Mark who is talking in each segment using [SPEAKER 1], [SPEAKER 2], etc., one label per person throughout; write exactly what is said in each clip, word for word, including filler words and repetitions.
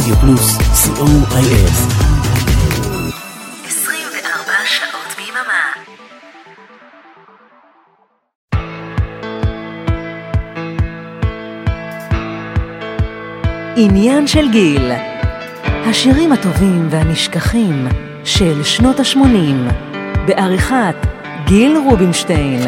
[SPEAKER 1] רדיו פלוס, סי או איי אס.
[SPEAKER 2] עשרים וארבע שעות ביממה. עניין של גיל, השירים הטובים והנשכחים של שנות ה-שמונים, בעריכת גיל רובינשטיין.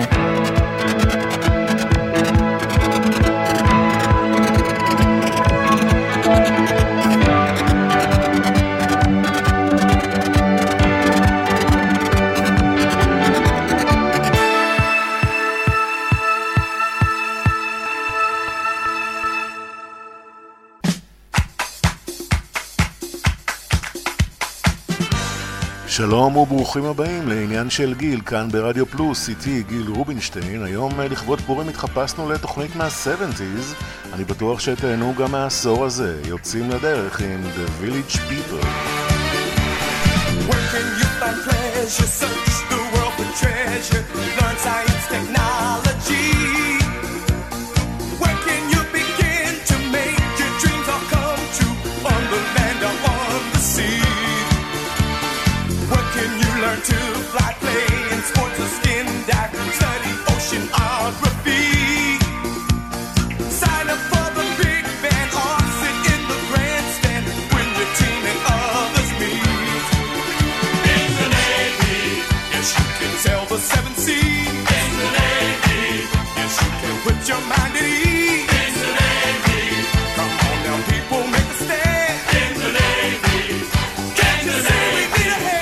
[SPEAKER 3] שלום וברוכים הבאים לעניין של גיל, כאן ברדיו פלוס, איתי גיל רובינשטיין. היום לכבוד פורים התחפשנו לתוכנית מה-שבעים. אני בטוח שתהנו גם מהעשור הזה. יוצאים לדרך עם The Village People.
[SPEAKER 4] Where can you find pleasure? Search the world for treasure. Learn science, technology. Where can you begin to make your dreams all come true? On the land or on the sea. Learn to fly, play in sports or skin dive, study oceanography. Sign up for the big band or sit in the grandstand when your team and others meet. In the Navy, yes you can sail the seven seas. In the Navy, yes you can put your mind at ease. In the Navy, come on now people, make a stand. In the Navy, can't you see we need a hand?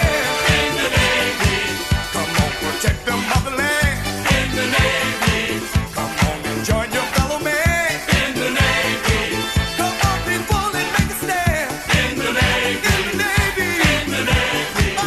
[SPEAKER 4] Protect the motherland. In the Navy. Come on and join your fellow man. In the Navy. Come on people and make a stand. In the Navy. In the Navy. In the Navy. Oh.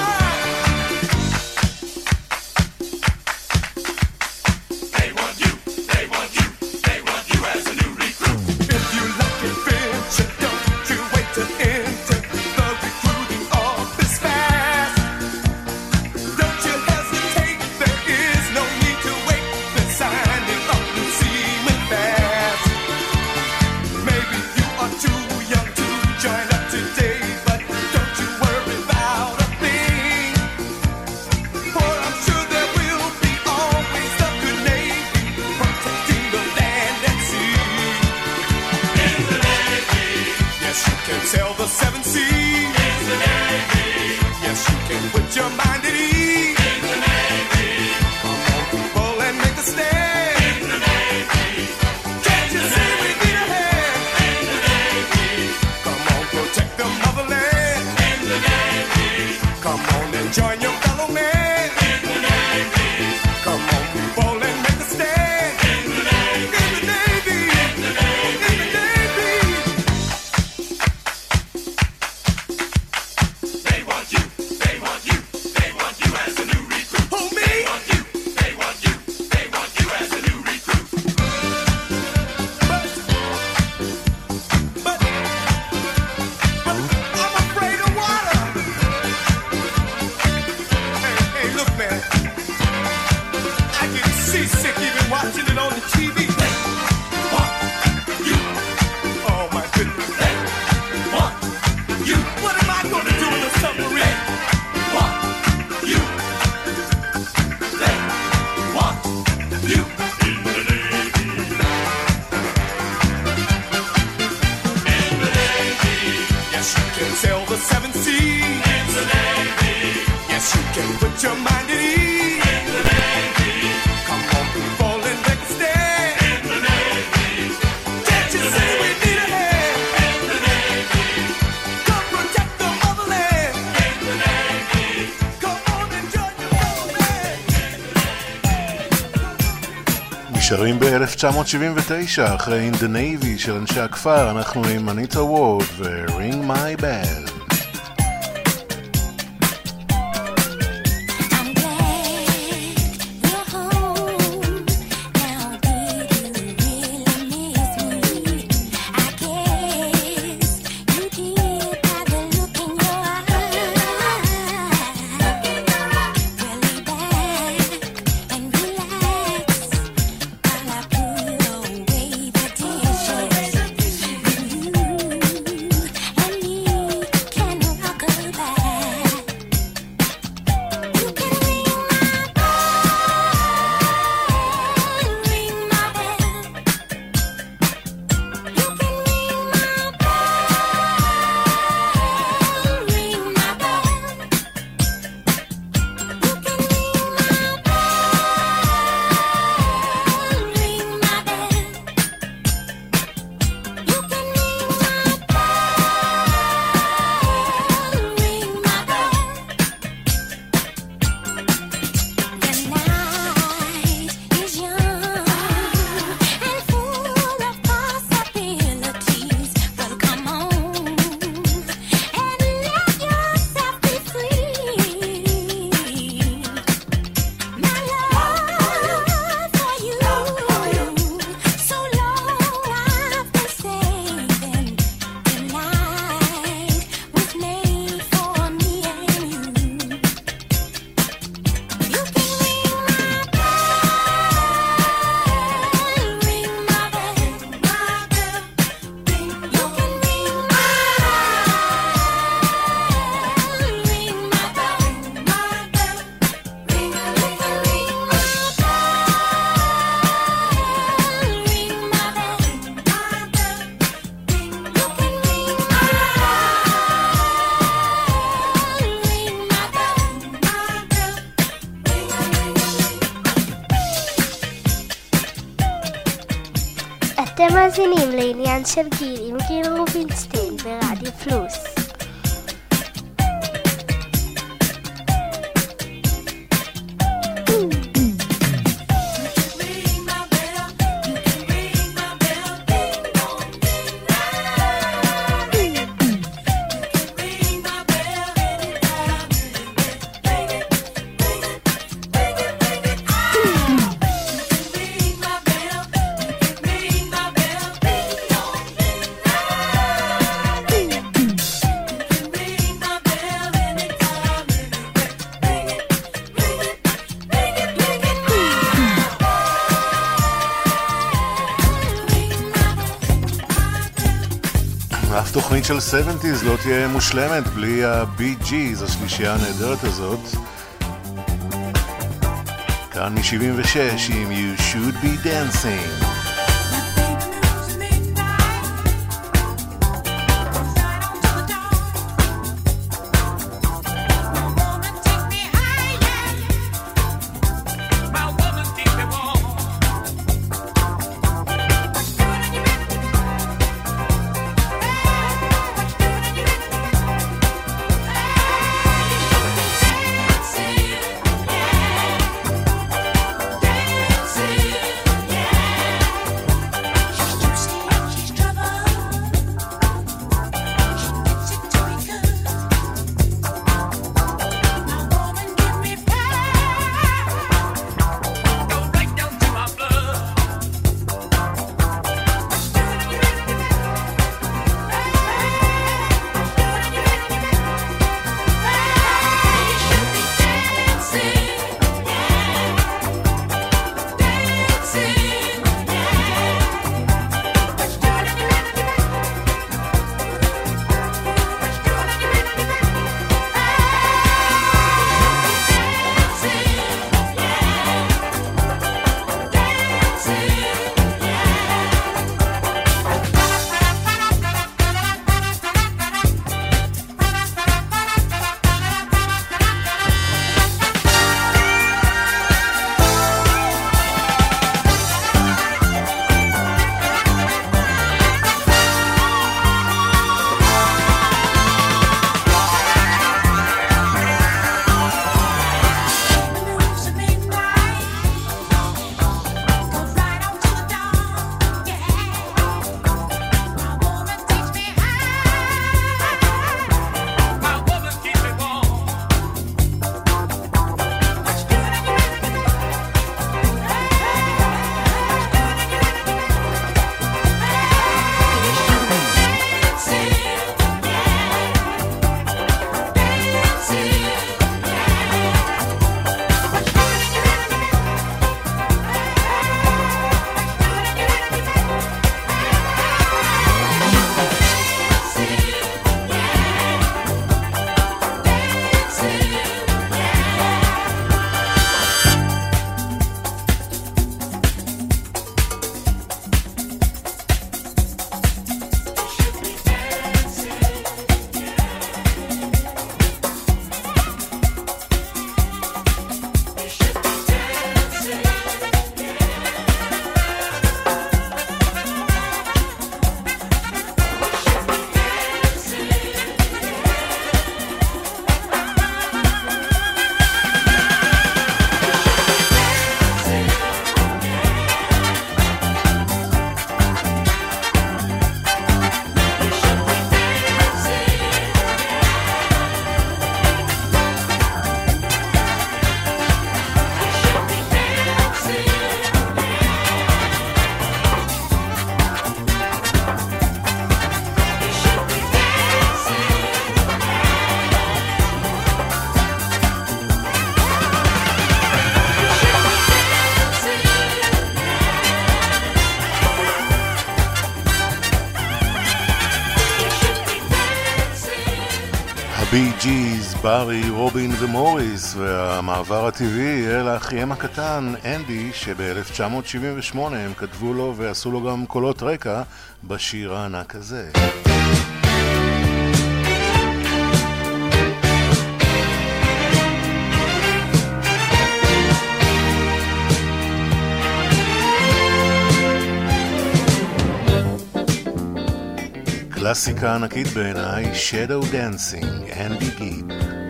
[SPEAKER 4] They want you. They want you. They want you as a new recruit. If you like adventure, don't you wait to enter. The recruiting office fast. Don't you hesitate. There is no need to wait. They're signing up new seamen fast. Maybe you are too young to join up today, but don't you worry about a thing. For I'm sure there will be always a good Navy protecting the land at sea. In the Navy, yes you can sail the seven seas. In the Navy, yes you can put your mind at ease. In the Navy, come on people and make a stand. In the Navy, can't you see we need a hand? In the Navy, come on protect the motherland. In the Navy, come on and join your fellow man. In the Navy, come on people and make a stand. In the Navy, in the Navy, in the Navy, in the Navy. They want you, they want you, they want you as a new recruit. Who, me? They want you, they want you, they want you as a new recruit. But, but, but I'm afraid of water. Hey, hey, look, man. I get seasick even watching it on the T V. They want you. Oh my goodness. They want you. What am I going to do in a submarine? They want you. They want you. In the Navy. In the Navy. Yes, you can sail the seven seas. In the Navy. Yes, you can put your mind at ease. In the Navy. Come on, people, and make a stand. In the Navy. Can't you see we need a hand? In the Navy. Come protect the motherland. In the Navy. Come on and join your fellow man.
[SPEAKER 3] נשארים ב-אלף תשע מאות שבעים ותשע אחרי In the Navy של אנשי הכפר. אנחנו עם אניטה וורד ו-Ring My Bell.
[SPEAKER 5] I'm glad you're home. Now did you really miss me? I guess you did by the look in your eyes. Really back and relax while I put away the dishes. You and me
[SPEAKER 6] אתם מאזינים לעניין של גיל עם גיל רובינשטיין ברדיו פלוס.
[SPEAKER 3] תוכנית של שבעים לא תהיה מושלמת בלי ה-בי ג'יז, השלישייה הנהדרת הזאת. כאן מ-שבעים ושש עם You Should Be Dancing. בי ג'יז, ברי, רובין ומוריס, והמעבר הטבעי אל האחיהם הקטן, אנדי, שב-אלף תשע מאות שבעים ושמונה הם כתבו לו ועשו לו גם קולות רקע בשיר הענק הזה. קלאסיקה ענקית בעיניי, Shadow Dancing, אנדי גיב.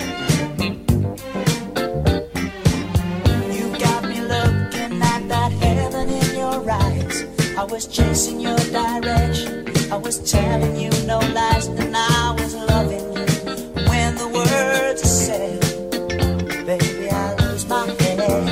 [SPEAKER 7] You got me looking at that heaven in your eyes. I was chasing your direction. I was telling you no lies, and I was loving you. When the words are said, baby, I lose my head.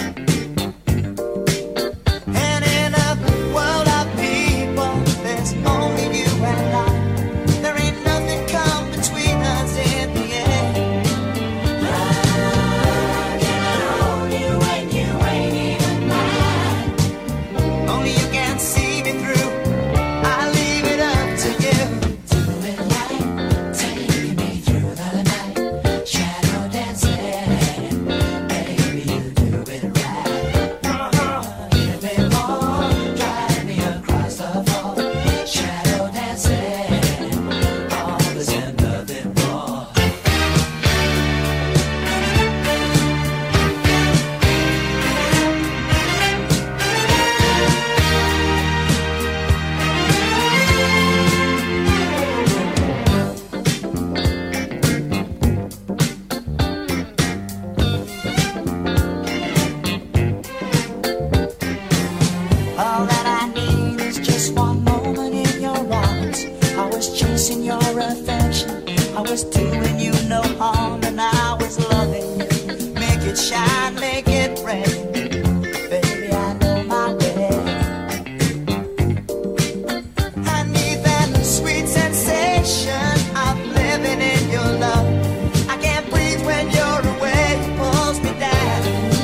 [SPEAKER 7] And in a world of people, there's only you and I. There ain't nothing come between us in the end. I can hold you when you ain't even mine. Only you can see me through. I leave it up to you. Do it right, take me through the night. Shadow dancing, baby, you do it right. Give me more, drive me across the floor. Shadow dancing, all this and nothing more. All that I need is just one moment in your arms. I was chasing your affection. I was doing you no harm, and I was loving you. Make it shine, make it rain. Baby, I know my way. I need that sweet sensation of living in your love. I can't breathe when you're away. It pulls me down.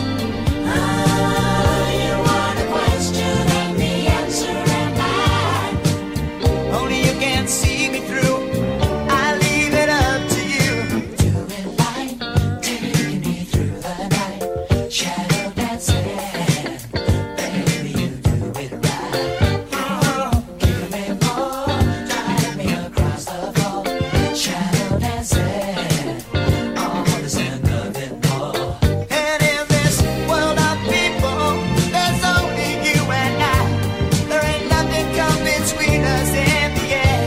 [SPEAKER 7] Ah, you want a question and the answer am I. Only you can see me through. I leave it up to you. Do it right, take me through the night. Shadow dancing, baby, you do it right. Oh, give me more, drive me across the floor. Shadow dancing, all this and nothing more. And in this world of people, there's only you and I. There ain't nothing come between us in the end.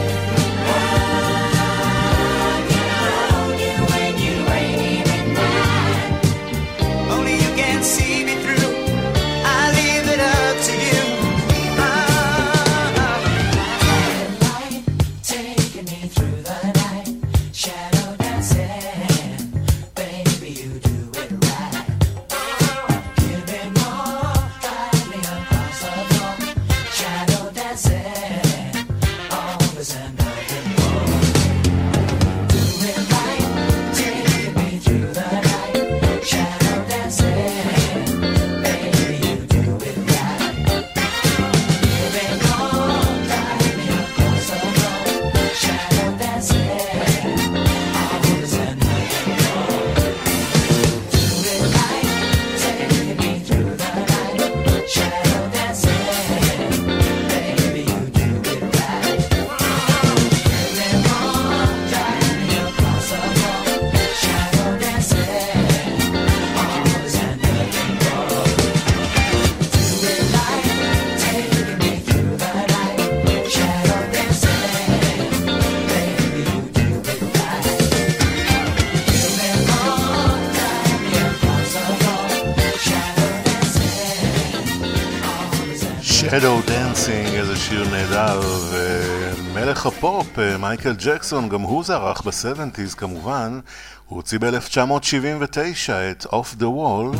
[SPEAKER 7] I can hold you when you ain't even mine. Only you can see me through. I leave it up to you. Light taking me through the night. Shadow dancing, baby, you do it right. Give me more, drive me across the floor. Shadow dancing, all this and nothing more. Do it right, take me through the night. Shadow dancing, baby, you do it right. Give me more, drive me across the floor. Shadow dancing, all this and nothing more. Do it right, take me through the night. Shadow dancing, baby, you do it right. Give me more, drive me across the floor. Shadow dancing, all this and nothing more. Do it right, take me through the night. Shadow dancing, baby, you do it right. Give me more, drive me across the floor. Shadow dancing, all this and
[SPEAKER 3] Shadow Dancing, איזה שיר נהדר, ומלך הפופ, מייקל ג'קסון, גם הוא זרח ב-שבעים כמובן, הוא הוציא ב-אלף תשע מאות שבעים ותשע את Off the Wall,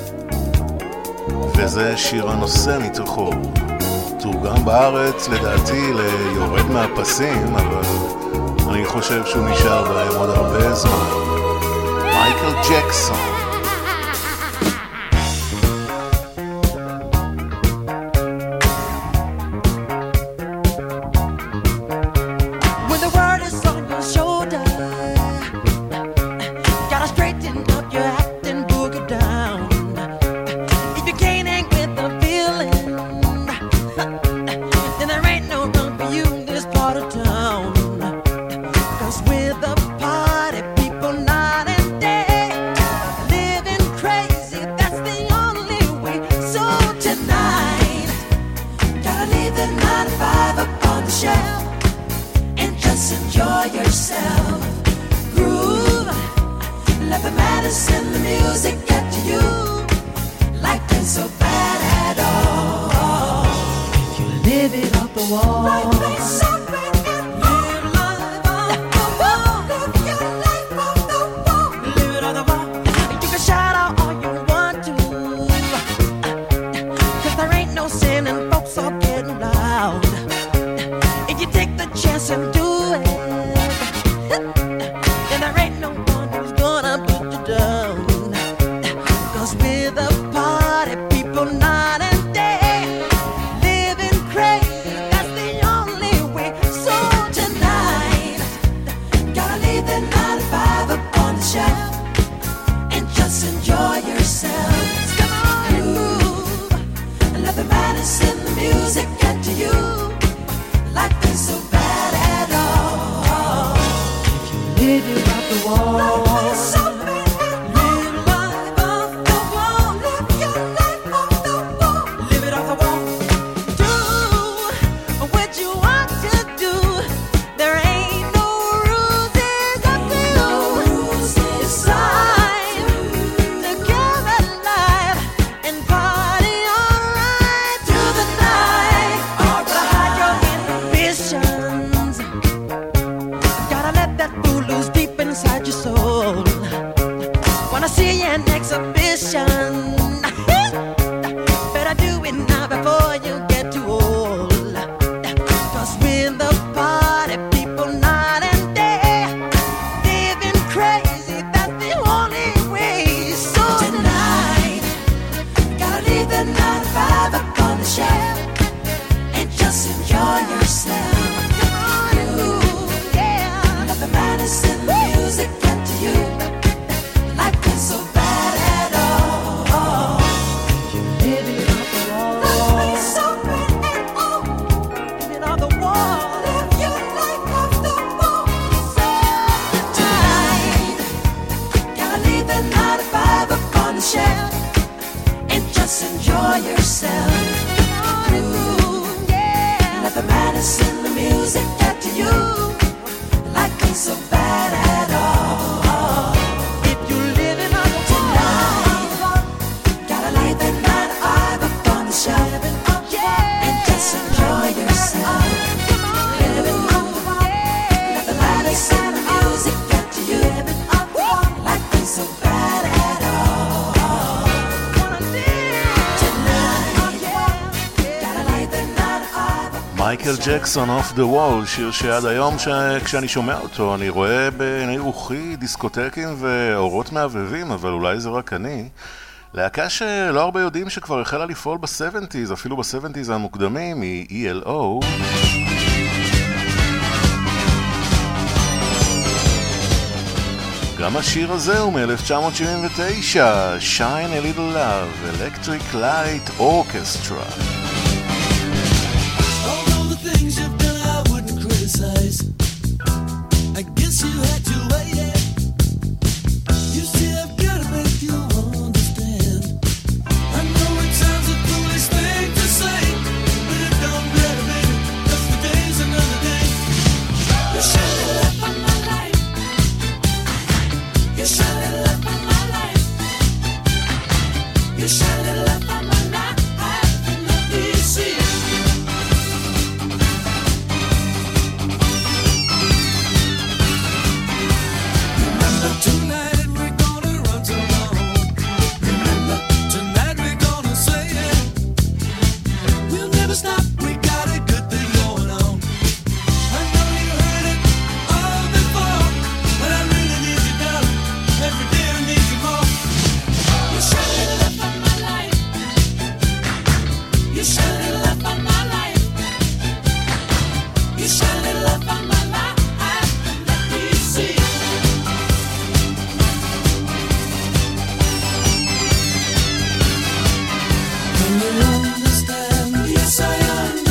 [SPEAKER 3] וזה שיר הנושא מתוכו. תורגם בארץ לדעתי ליורד מהפסים, אבל אני חושב שהוא נשאר בהם עוד הרבה זמן. מייקל ג'קסון.
[SPEAKER 7] when the world is on your shoulder, gotta straighten up your act and boogie down. If you can't hang with the feeling, then there ain't no room for you in this part of town. 'Cause with the party people night and day, living crazy, that's the only way. So tonight, gotta leave the nine to five up on the shelf and just just enjoy yourself. Groove, let the medicine, the music get to you. Life ain't so bad at all. If you live it off the wall. Life ain't so bad at all. Live life off the wall. Live your life off the wall. Live it off the wall. You can shout out all you want to, 'cause there ain't no sin and folks are getting loud. If you take the chance and do it, then there ain't no one who's gonna put you down. 'Cause with a party, people night and day, living crazy, that's the only way. So tonight, gotta leave the nine to five up on the shelf and just enjoy yourself. Come on and move, and let the madness in the music get to you. Life ain't so bad at all. If you live it off the wall. Life ain't so bad at all. Live life off the wall. Live your life off the wall. Live it off the wall. Do what you want to do. There ain't no rules, it's up to you. Decide to give it life and party alright through the night. Hide your inhibitions. Gotta let that fool loose deep inside your soul. Wanna see you in exhibition. Better do it now before you get too old. 'Cause with the party, people night and day, living crazy, that's the only way. So tonight, gotta leave the nine to five up on the shelf and just enjoy yourself. Come on and move, yeah. Let the madness in the music get to you. Life ain't so bad at all. Live it off the wall. Life ain't so bad at all. Live it off the wall. Live your life off the wall. So tonight, gotta leave the nine to five up on the shelf and just enjoy yourself. Come on and move, yeah. Let the madness in the music get to you. Life ain't so bad at all. If you're living on the tonight, gotta lay the nine to five up on the shelf and just enjoy yourself. Live it up, let the madness in the music get to you. Life ain't so bad at all. Tonight, gotta lay the nine to five up.
[SPEAKER 3] מייקל ג'קסון אוף דה וול, שיר שעד היום ש... כשאני שומע אותו אני רואה בעיני רוחי דיסקוטקים ואורות מעבבים, אבל אולי זה רק אני. להקה שלא הרבה יודעים שכבר החלה לפעול ב-שבעים, אפילו ב-שבעים המוקדמים, היא E L O. גם השיר הזה הוא מ-אלף תשע מאות שבעים ותשע, Shine a Little Love, Electric Light Orchestra.
[SPEAKER 8] Although the things you've done I wouldn't criticize, I guess you had to wait it. You see I've got to make you understand. I know it sounds a foolish thing to say, but it don't matter, baby, 'cause today's another day. You shine a light on my life. You shine a light on my life. You shine a light on my life. And let me see. Remember tonight we're gonna run till dawn. Remember tonight we're gonna say it. We'll never stop. We got a good thing going on. I know you heard it all before, but I really need you, darling. Every day I need you more. You shine a light on my life. You shine a light on my life. You shine a light on my life. Let me see. Can you understand? Yes, I understand.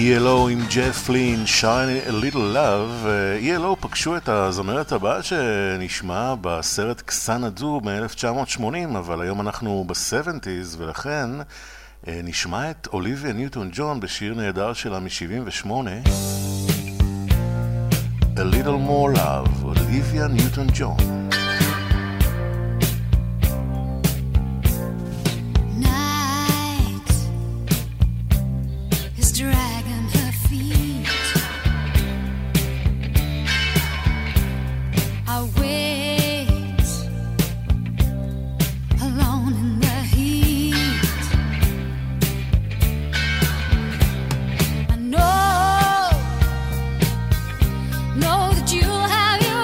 [SPEAKER 3] E L O עם ג'ף פלין, Shine a Little Love. E L O פגשו את הזמרת הבאה שנשמע בסרט קסנדו ב-אלף תשע מאות שמונים, אבל היום אנחנו ב-שבעים ולכן נשמע את אוליביה ניוטון ג'ון בשיר נהדר שלה מ-שבעים ושמונה, A Little More Love, אוליביה ניוטון ג'ון.
[SPEAKER 5] Dragging her feet, I wait alone in the heat. I know, know that you'll have your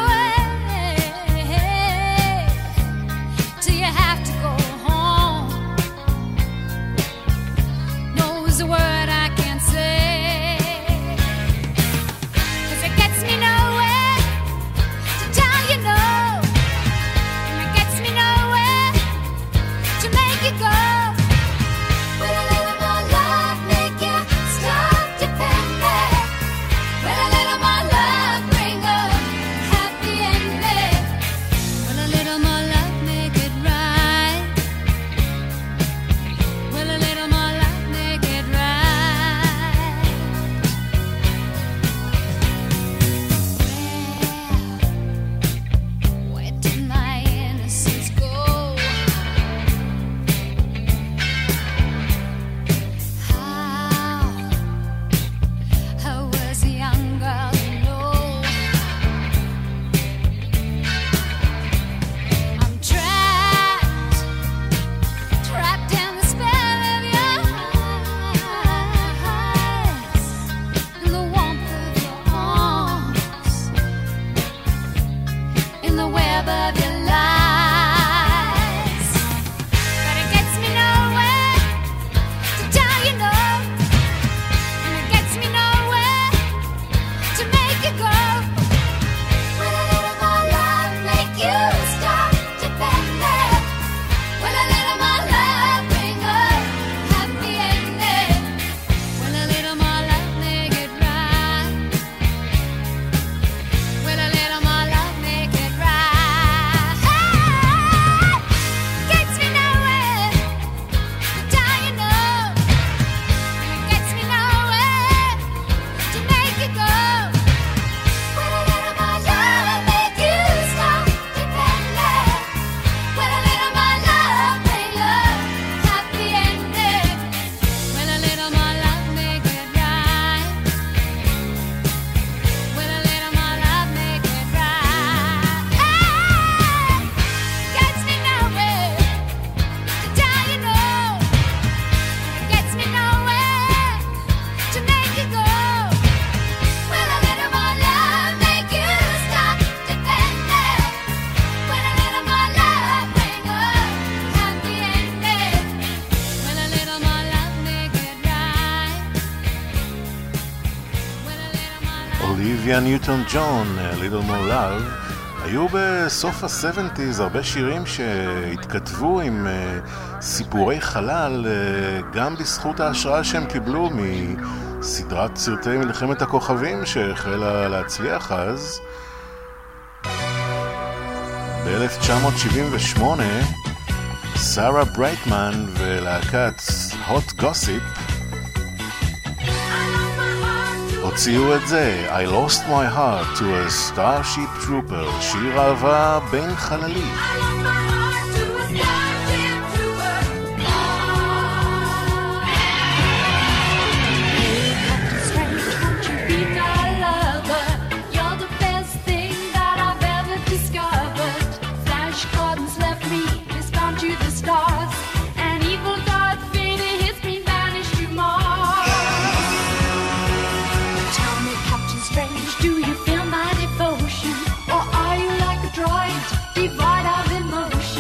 [SPEAKER 5] way till you have to go home. No is the word I can't say.
[SPEAKER 3] אוליביה ניוטון ג'ון, A Little More Love. היו בסוף ה-שבעים הרבה שירים שהתכתבו עם uh, סיפורי חלל, uh, גם בזכות ההשראה שהם קיבלו מסדרת סרטי מלחמת הכוכבים שהחלה להצליח אז. ב-אלף תשע מאות שבעים ושמונה סארה ברייטמן ולהקת Hot Gossip הוציאו את זה, I lost my heart to a starship trooper, שיר אהבה בין חללים.
[SPEAKER 5] Do you feel my devotion, or are you like a droid devoid of emotion?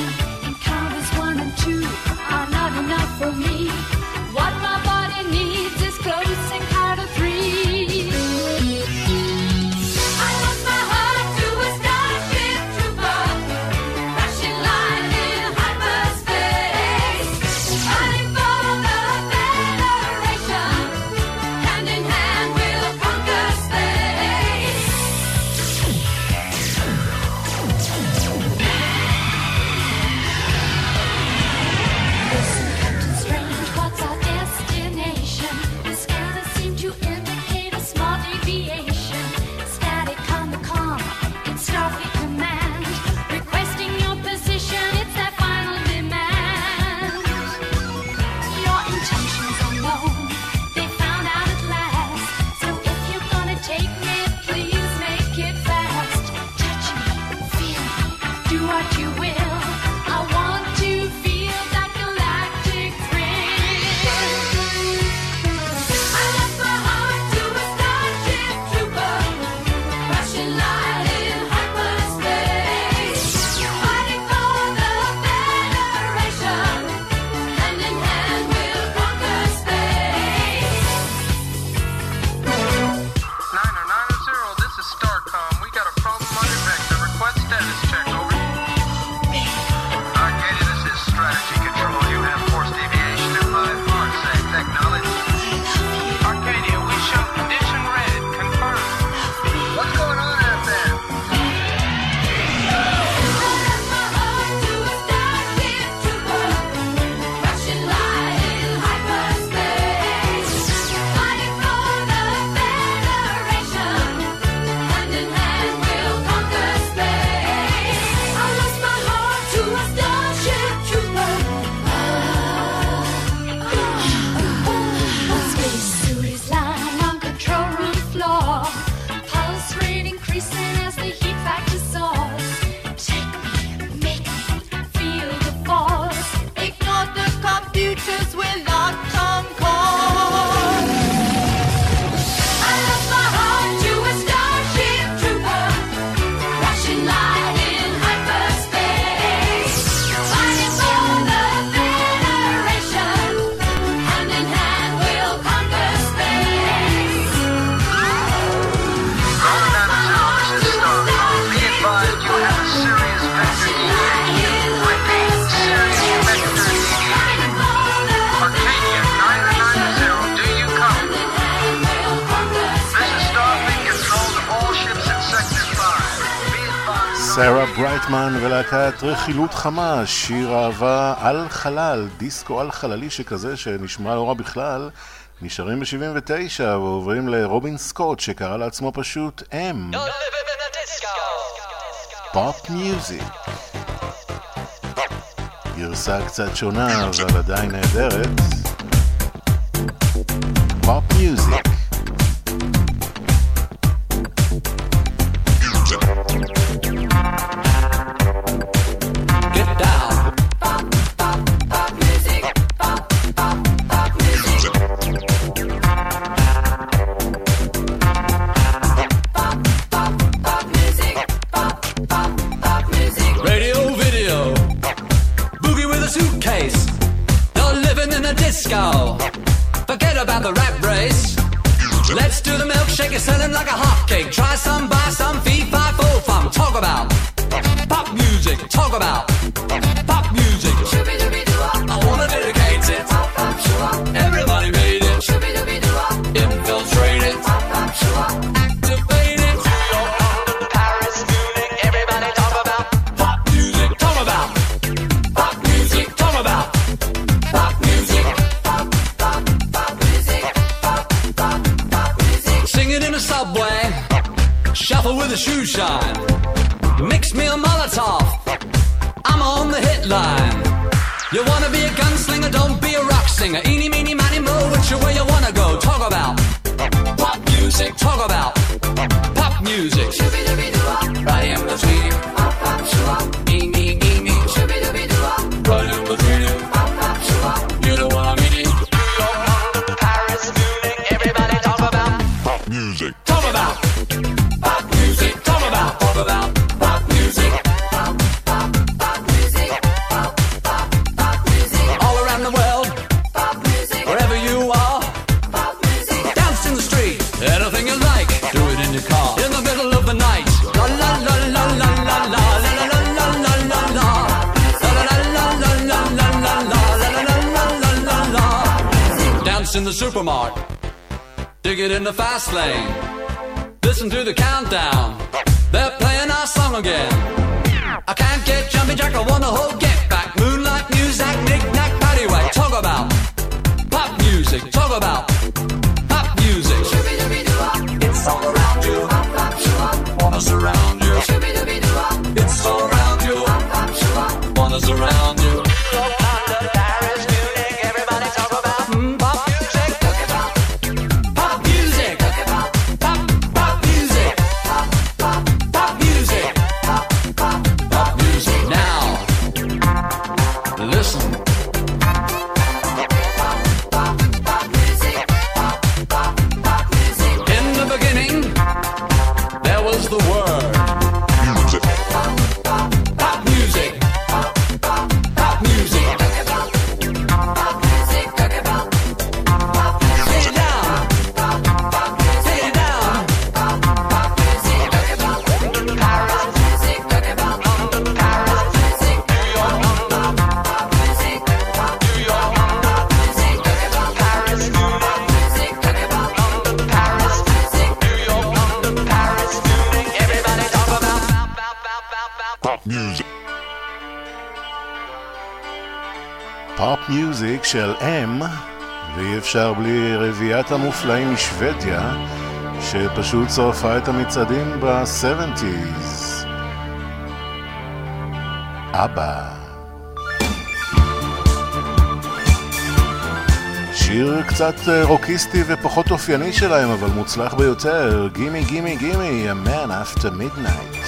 [SPEAKER 5] aviation, static on the comm, it's Starfleet command, requesting your position, it's their final demand. Your intentions are known, they found out at last, so if you're gonna take me, please make it fast. Touch me, feel me, do what you will, I want to feel that galactic thrill. I left my heart to a starship trooper, rushing light in hyperspace, fighting for the Federation, hand in hand we'll conquer space.
[SPEAKER 9] Niner, niner, zero, this is Starcom. We got a problem on your vector. Request status check, over. Arcadia, this is Strategy Control. You have force deviation at five parsec. Acknowledge. Arcadia, we show condition red. Confirm. What's going on out there?
[SPEAKER 5] Increasing as the heat factor soars. Take me, make me feel the force. Ignore the computers, we're locked on course. I lost my heart to a starship trooper, rushing light in hyperspace, fighting for the Federation, hand in hand we'll conquer space.
[SPEAKER 9] Niner, zero, this is Starcom. Be advised you have a serious vector deviation. Repeat, serious vector deviation. Arcadia, niner, niner, zero, do you copy? This is Starfleet Control to all ships in Sector five. Be advised...
[SPEAKER 3] סרה ברייטמן ולהקת רכילות חמה, שיר אהבה על חלל, דיסקו על חללי שכזה שנשמע לא רע בכלל. נשארים ב-שבעים ותשע ועוברים לרובין סקוט שקרא לעצמו פשוט M. פופ מיוזיק. גרסה קצת שונה אבל עדיין נהדרת. פופ מיוזיק.
[SPEAKER 8] Get down. Radio, video, boogie with a suitcase. You're living in a disco. Forget about the rat race. Let's do the milkshake, you're selling like a hotcake. Try some, buy some, feed, five, four, fun. Talk about pop music. Talk about pop music. I wanna dedicate it. Everybody made it. Infiltrate it. Activate it. You're under Paris, Munich. Everybody talk about pop music. Talk about pop music. Talk about pop music. Pop, pop, pop music. Pop, pop, pop music. Sing it in a subway. Shuffle with a shoe shine. Mix me a Molotov. I'm on the hit line. You wanna be a gunslinger, don't be a rock singer. Eeny, meeny, miny, mo, which way you wanna go? Talk about pop music. Talk about pop music. Right in between. Eeny, meeny. Right in between. You know what I mean? Paris, Munich, everybody talk about pop music. Talk about pop music. Talk about, talk about pop music. Pop, pop, pop music. Pop, pop, pop music. All around the world, pop music. Wherever you are, pop music. Dance in the street, anything you like. Do it in your car, in the middle of the night. La la la la la la la la la la la la la la. La la la la la la la la la la la la la. Dance in the supermarket. Dig it in the fast lane. Listen to the countdown. They're playing our song again. I can't get jumpy jack, I wanna hold get back. Moonlight music, knick-knack, paddywhack. Talk about pop music. Talk about pop music. It's all
[SPEAKER 3] פופ מיוזיק של אם, ואי אפשר בלי רביעיית המופלאים משוודיה, שפשוט שרפה את המצעדים ב-שבעים. אבא. שיר קצת רוקיסטי ופחות אופייני שלהם, אבל מוצלח ביותר. גימי גימי גימי, a man after midnight.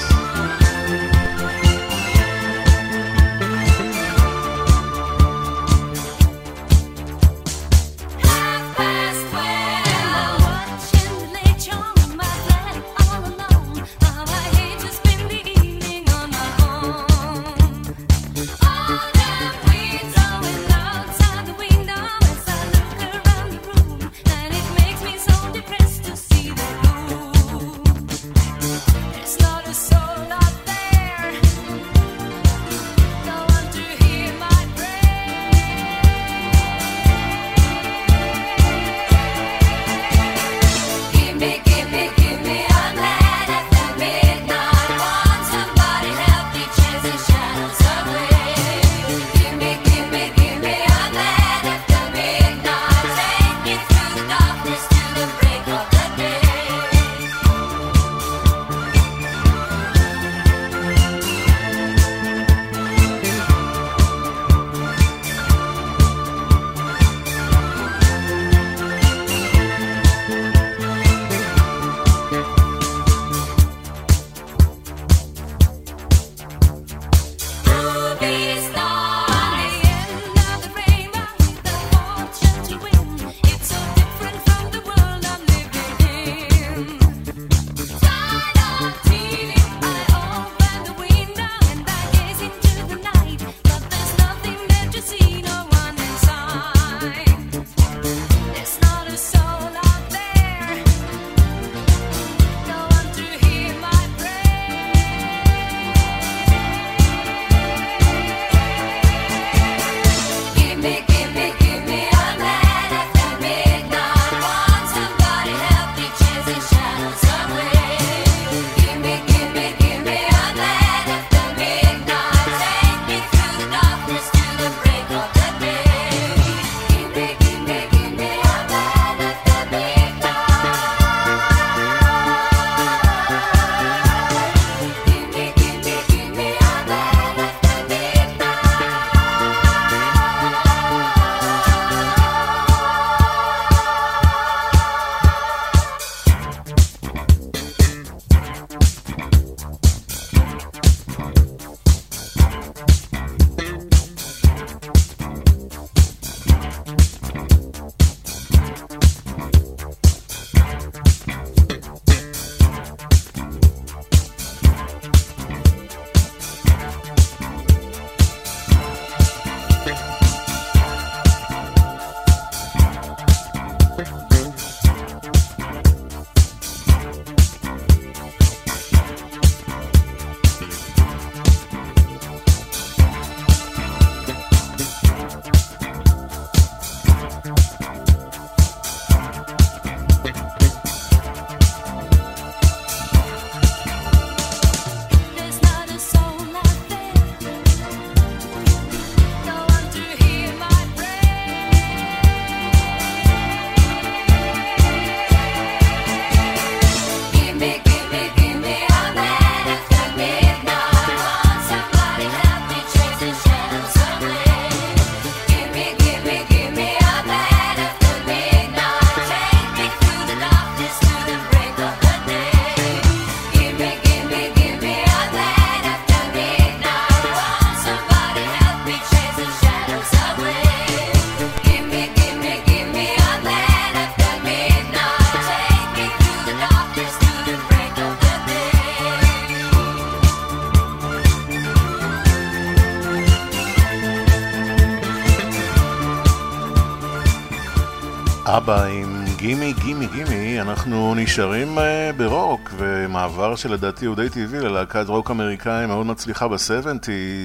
[SPEAKER 3] אבא עם גימי גימי גימי. אנחנו נשארים uh, ברוק, ומעבר שלדעתי הוא די טבעי ללהקת רוק אמריקאי מאוד מצליחה ב-שבעים,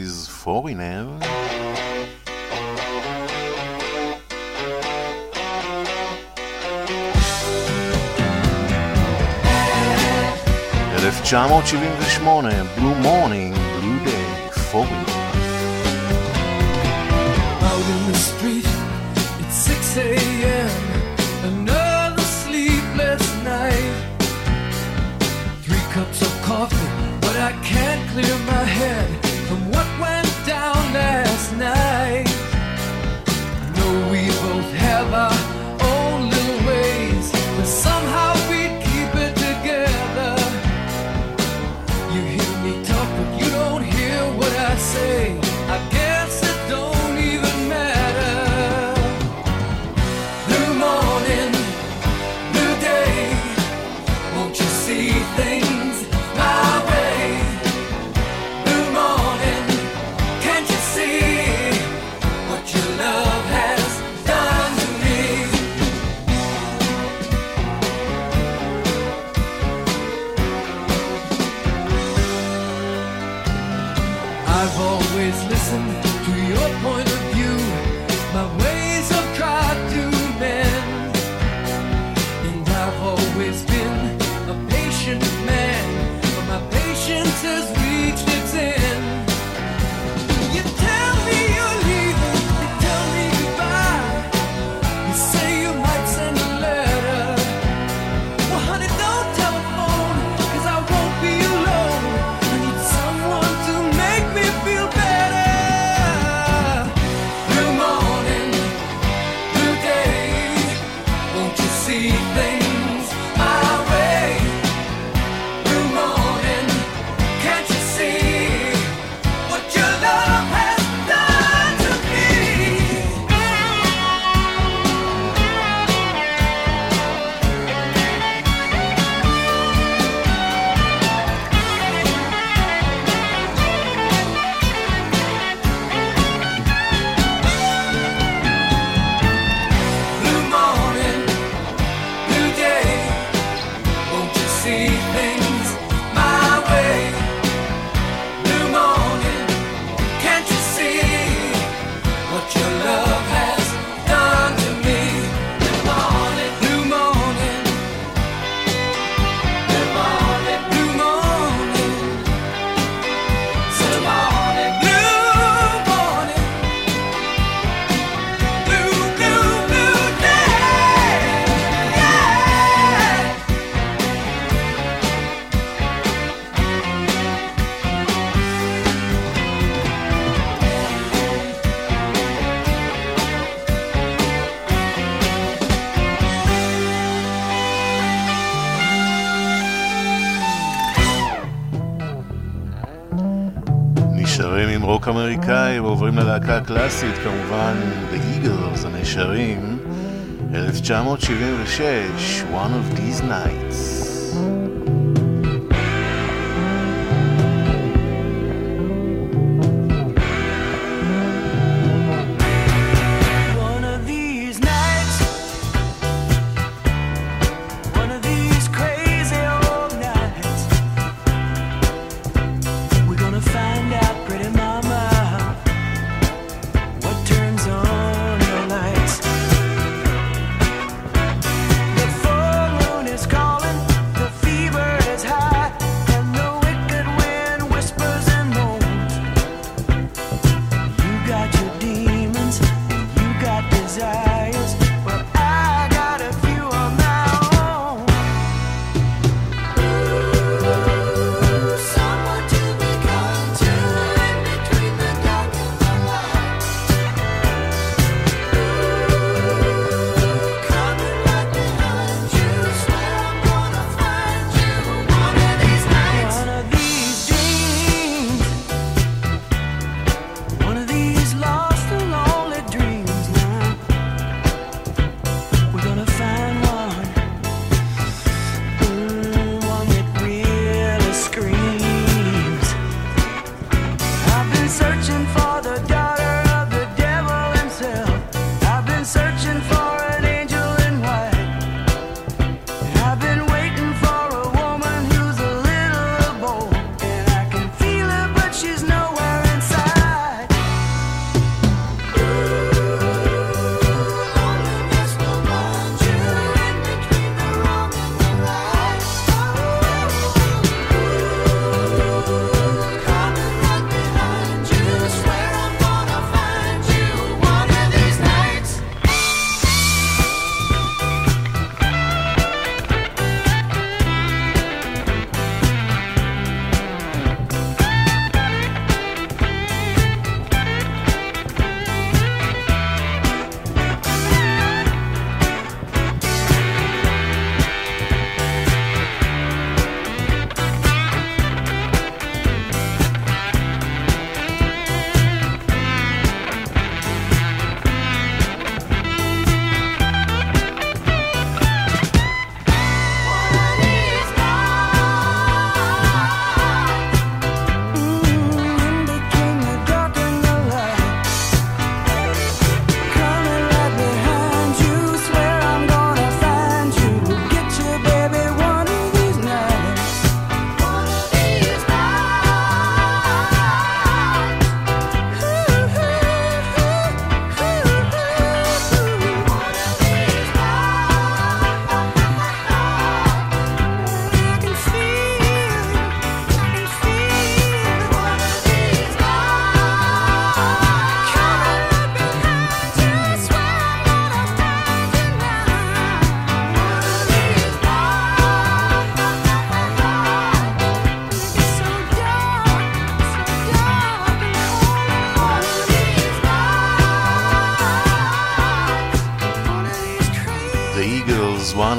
[SPEAKER 3] Foreigner. אלף תשע מאות שבעים ושמונה, Blue Morning, Blue Day, Foreigner.
[SPEAKER 8] Out in the street. It's six a.m. Another sleepless night. Three cups of coffee, but I can't clear my head from what went down last night. I know we both have our own little ways, but somehow we keep it together. You hear me talk, but you don't hear what I say. I guess it don't even matter. New morning, new day. Won't you see things my way? New morning, can't you see what your love has done to me? I've always listened to your point of view. My ways have tried to mend, and I've always been a patient man, but my patience has reached its end. You tell me you're leaving, you tell me goodbye. You say you might send a letter. Well, honey, don't telephone, 'cause I won't be alone. I need someone to make me feel better. New morning, new day. Won't you see things my way? New morning, can't you see what your love has done to me? New morning, new day. Won't you see things my way? New morning, can't you see what your love has done to me? New morning, new morning, new morning, new morning, new morning, new morning, new, new, new day. Yeah.
[SPEAKER 3] נשארים עם רוק אמריקאי ועוברים ללהקה הקלאסית, כמובן The Eagles הנשארים, אלף תשע מאות שבעים ושש, One of These Nights.
[SPEAKER 8] One of these nights, one of these crazy old nights, we're gonna find out, pretty mama, what turns on your lights. The full moon is calling.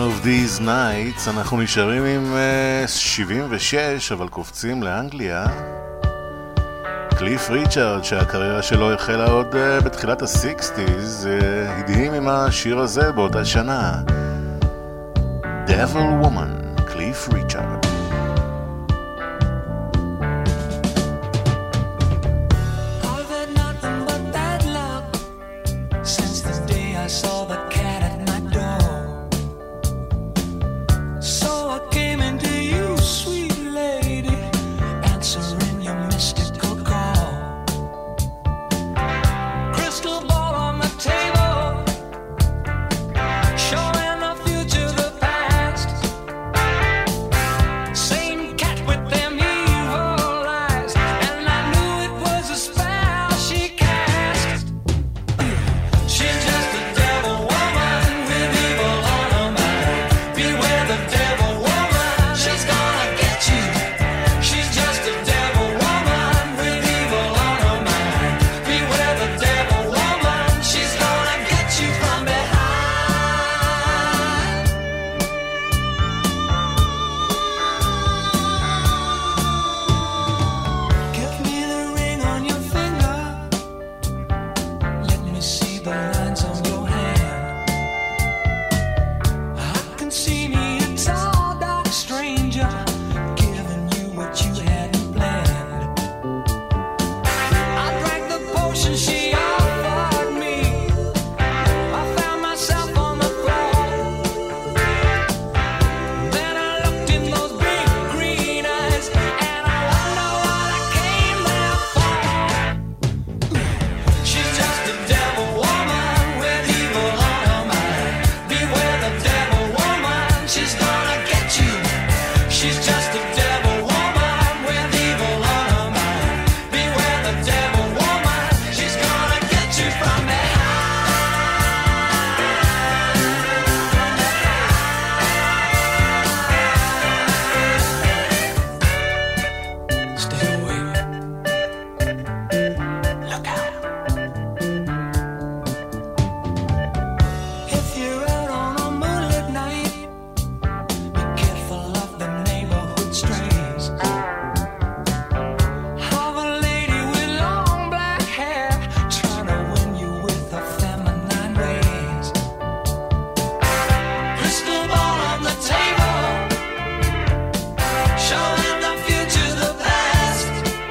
[SPEAKER 3] of these nights. אנחנו נשארים עם uh, שבעים ושש, אבל קופצים לאנגליה. קליף ריצ'רד, שהקריירה שלו החלה עוד uh, בתחילת ה-שישים, uh, הדהים עם השיר הזה באותה שנה. Devil Woman, קליף ריצ'רד.
[SPEAKER 8] I've had nothing but bad luck since the day I saw the cat at my door. So I came into you, sweet lady, answering your mystical call. Crystal ball on the table, showing the future, the past. Same cat with them evil eyes, and I knew it was a spell she cast. She's just a devil woman with evil on her mind. Beware the devil woman, she's gonna get you. She's just a devil woman with evil on her mind. Beware the devil woman, she's gonna get you from behind. Give me the ring on your finger. Let me see the lines on your hand. I can see me a tall, dark stranger giving you what you hadn't planned. I drank the potion she offered me. I found myself on the floor. Then I looked in those big green eyes, and I wonder what I came there for. She's just a devil woman with evil on her mind. Beware the devil woman, she's gonna get you. She's just a devil woman with evil on her mind. Beware the devil woman, she's gonna get you from behind. Stay away. Look out. If you're out on a moonlit night, be careful of the neighborhood strays. Have a lady with long black hair trying to win you with her feminine ways. Crystal ball on the table, showing the future, the past.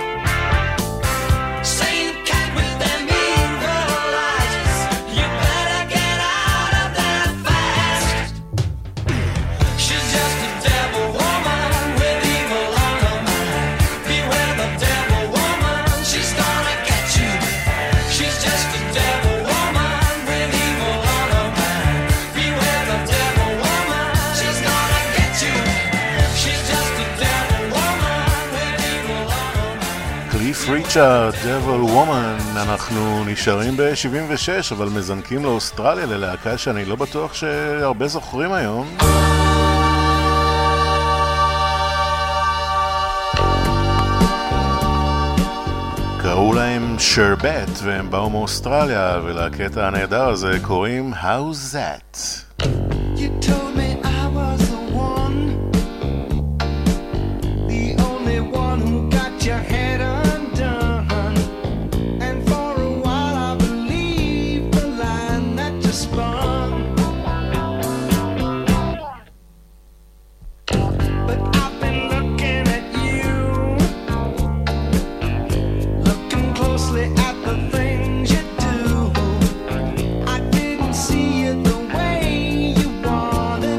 [SPEAKER 8] Same cat with them evil eyes. You better get out of there fast. She's just a devil woman with evil on her mind. Beware the devil woman, she's gonna get you. She's just a devil woman with evil on her mind. Beware the devil woman, she's gonna get you. She's just a devil woman with evil on her mind.
[SPEAKER 3] קליף ריצ'רד, Devil Woman. אנחנו נשארים ב-שבעים ושש, אבל מזנקים לאוסטרליה, ללהקה שאני לא בטוח שהרבה זוכרים היום. קראו להם שרבט, והם באו מאוסטרליה, ולקטע הנהדר הזה קוראים How's That?
[SPEAKER 8] You told me I was the one, the only one who got your head undone. And for a while I believed the line that you spun. But I've been looking at you, looking closely at the things you do. I didn't see it the way you wanted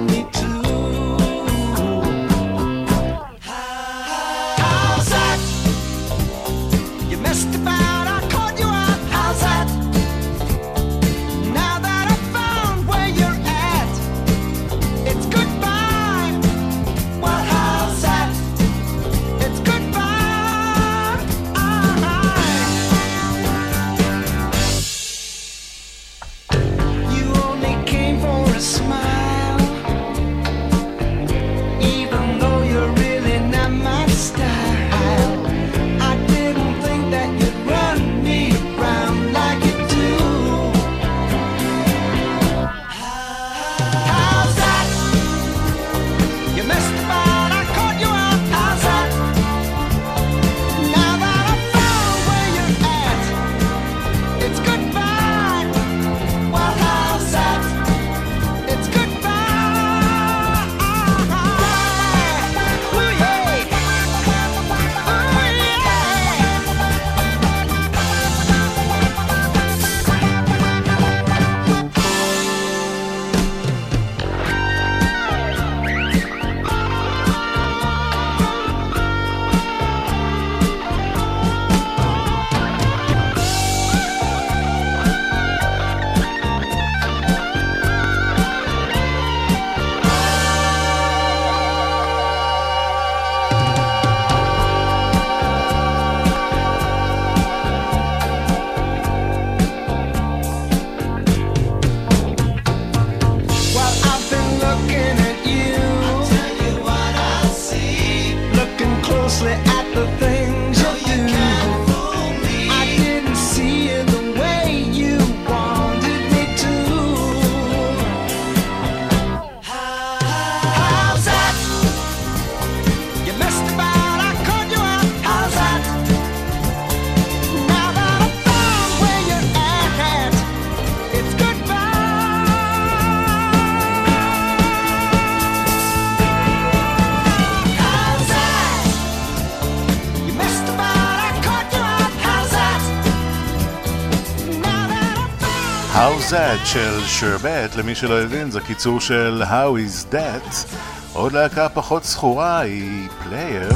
[SPEAKER 3] How's That של שרבט, למי שלא הבין, זה קיצור של How is That. עוד להקה פחות זכורה היא פלייר.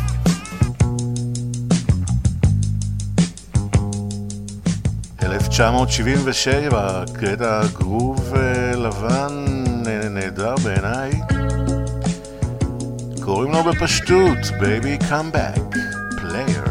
[SPEAKER 3] אלף תשע מאות שבעים ושבע, קטע גרוב לבן נהדר בעיניי. קוראים לו בפשטות Baby Come Back, פלייר.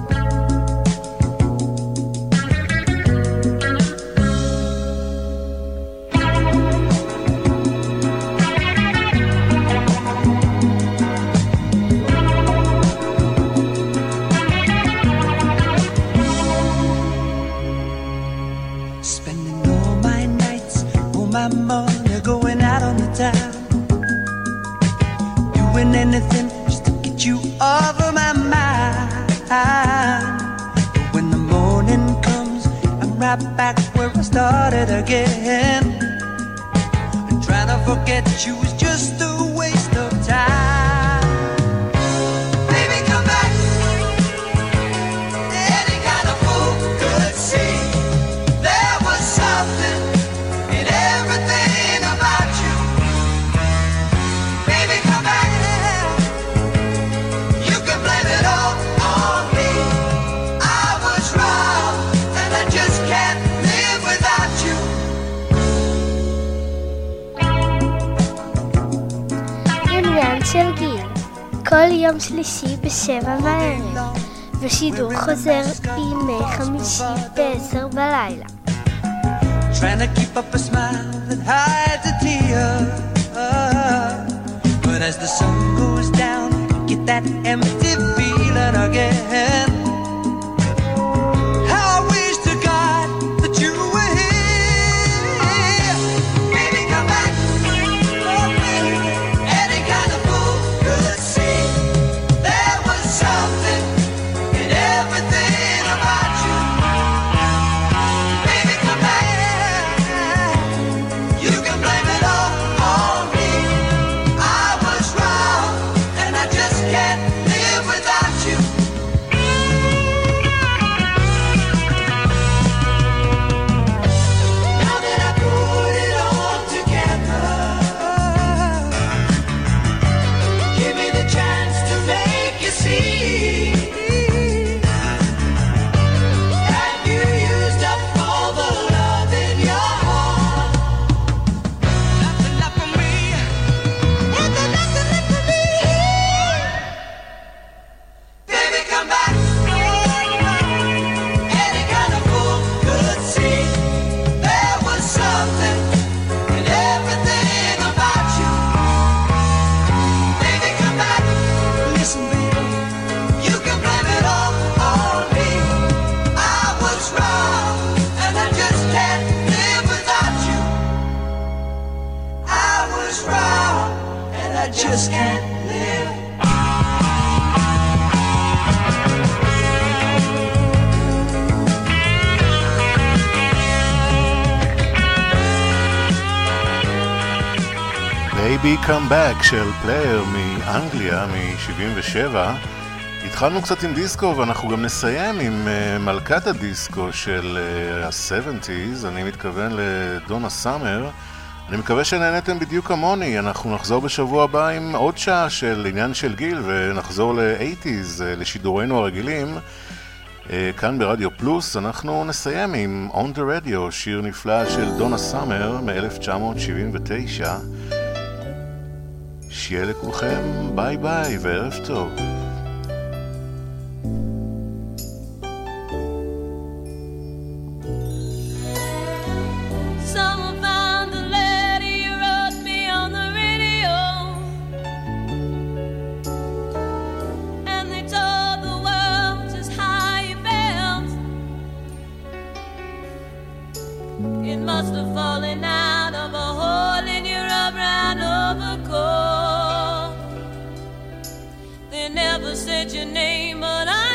[SPEAKER 10] Anything just to get you off of my mind. But when the morning comes, I'm right back where I started again. And trying to forget you is just a waste of time. Baby, come back. Any kind of fool could see there was something in everything about you. Baby, come back.
[SPEAKER 6] של גיל, כל יום שלישי בשבע בערב, ושידור חוזר בימי חמישי בעשר בלילה.
[SPEAKER 10] Trying to keep up a smile that hides a tear, but as the sun goes down, you get that empty feeling again. How I wish to God that you were here. Baby, come back. Something in everything about you. Baby, come back. You can blame it all on me. I was wrong, and I just can't live without you. Now that I put it all together, give me the chance to make you see. Just can't live.
[SPEAKER 3] Baby Come Back של פלייר מאנגליה מ-שבעים ושבע. התחלנו קצת עם דיסקו ואנחנו גם נסיים עם uh, מלכת הדיסקו של ה-שבעים. אני מתכוון לדונה סאמר. אני מקווה שנהנתם בדיוק כמוני. אנחנו נחזור בשבוע הבא עם עוד שעה של עניין של גיל ונחזור ל-שמונים, לשידורנו הרגילים. כאן ברדיו פלוס אנחנו נסיים עם On the Radio, שיר נפלא של דונה סאמר מ-אלף תשע מאות שבעים ותשע. שיהיה לכולכם ביי ביי וערב טוב.
[SPEAKER 11] Must have fallen out of a hole in your rubber overcoat. They never said your name, but I